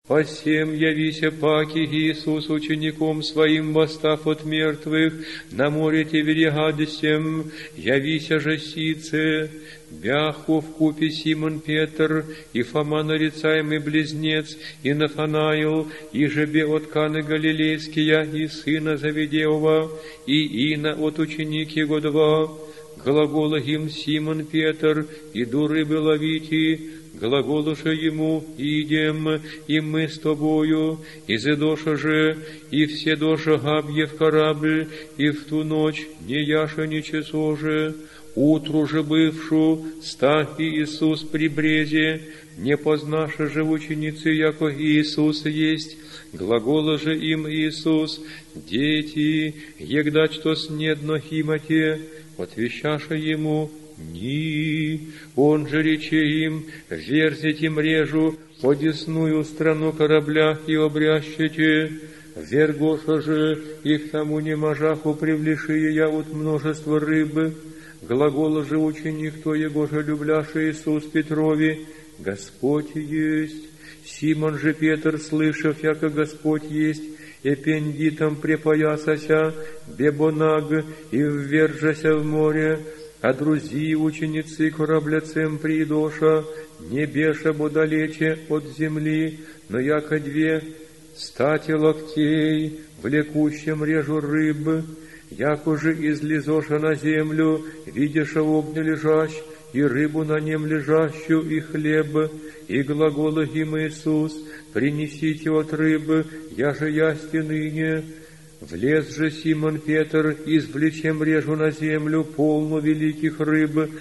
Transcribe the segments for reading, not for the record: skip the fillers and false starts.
Посем явися паки Иисус учеником своим, восстав от мертвых, на море Тивериадесем, явися же сице, бяху вкупе Симон Петр, и Фома нарицаемый близнец, и Нафанаил, и жебе от Каны Галилейския, и сына Завидеова, и Ина от ученик его два. Глагола им Симон Петр, иду рыбы ловите, глаголуша ему, идем, и мы с тобою, и зедоша же, и все доша габье в корабль, и в ту ночь не яша ни часо же, утру же бывшу, став Иисус при брезе, не познавши же ученицы, яко Иисус есть, глагола же им Иисус, дети, егда что снедно химате, отвещаша ему, ни, он же рече им, верзите мрежу, подесную страну корабля и обрящите, вергоша же, и к тому неможаху привлешие я от множества рыбы, глагола же ученик твоего же любляши Иисус Петрови, Господь есть. Симон же Петр, слышав, яко Господь есть, эпендитом препоясася, бебонаг, и ввержася в море, а друзи ученицы корабляцем придоша, не беша бо далече от земли, но яко две стати локтей, влекущем режу рыб, яко же излизоша на землю, видиша огня лежащ, и рыбу на нем лежащую, и хлеб, и глагола им Иисус, принесите от рыбы, я же ясти ныне. Влез же Симон Петр, извлечем режу на землю полну великих рыб,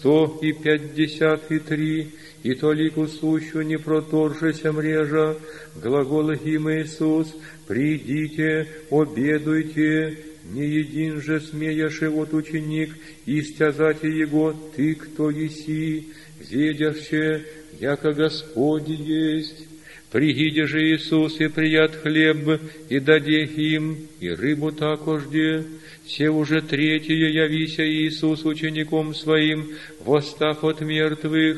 153, и толику сущу не проторжися мрежа, глагола им Иисус, придите, обедуйте, не един же смеяши от ученик, и стязати его, ты кто еси, ведяще, яко Господь есть. Пригиде же Иисус и прият хлеб, и даде им, и рыбу такожде. Се уже третье явися Иисус учеником своим, восстав от мертвых.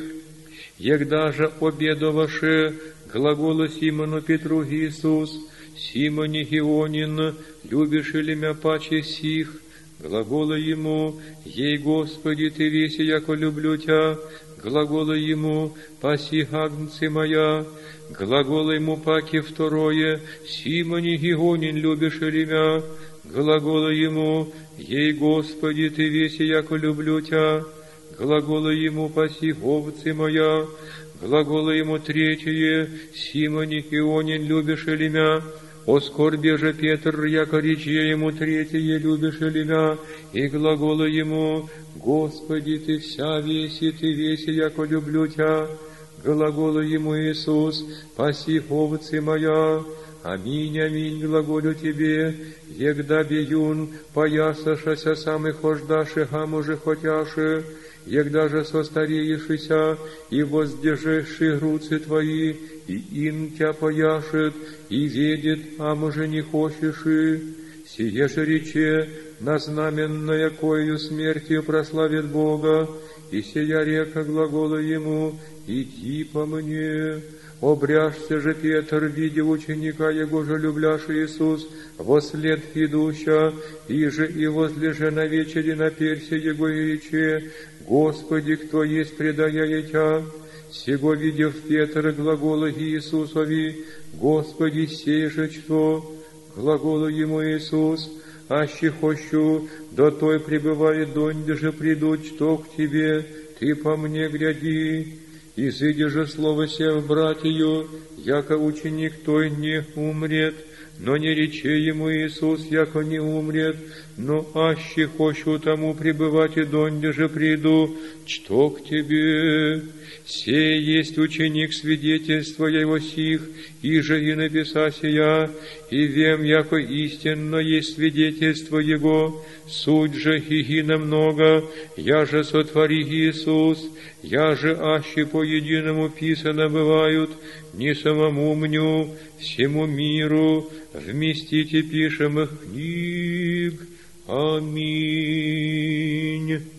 Егда же обедоваше, глагола Симону Петру Иисус, Симоне Геонин, любишь ли мя паче сих? Глагола ему, ей, Господи, ты веси, яко люблю тя. Глагола ему, паси агнцы моя. Глагола ему паки второе, Симоне Геонин, любишь ли мя? Глагола ему, ей, Господи, ты веси, яко люблю тя. Глагола ему, паси овцы моя. Глагола ему третье, Симоне Геонин, любишь ли мя? О скорбе же Петр, яко рече ему третье, любишь ли мя? И глагола ему, Господи, ты вся веси, ты веси, яко люблю тя. Глагола ему Иисус, паси овцы моя. Аминь, аминь, глаголю тебе, егда беюн, поясашася сам и хождаши, гамуже хотяши, егда же состареешися, и воздержеши груцы твои, и ин тя пояшет, и ведет, а може не хочешь и. Сие же рече, на знаменное коею смертью прославит Бога, и сия река глагола ему, иди по мне. Обряжься же Петр, видя ученика его же любляши Иисус, вослед идуща, и же и возлеже на вечере на персе его и рече, Господи, кто есть предая тя? Сего видев Петр глагола Иисусови, Господи, сей же что? Глагола ему Иисус, аще хочу, до той пребывает донде же придут, что к тебе, ты по мне гряди. Изыди же слово се в братью, яко ученик той не умрет, но не рече ему Иисус, яко не умрет, но аще хочу тому пребывать и донде же приду, что к тебе. Сей есть ученик свидетельства его сих, иже и написася я, и вем, яко истинно есть свидетельство его, суть же хигина много, я же сотвори Иисус, я же аще по единому писано бывают, не самому мню, всему миру, вместите пишемых книг. Аминь.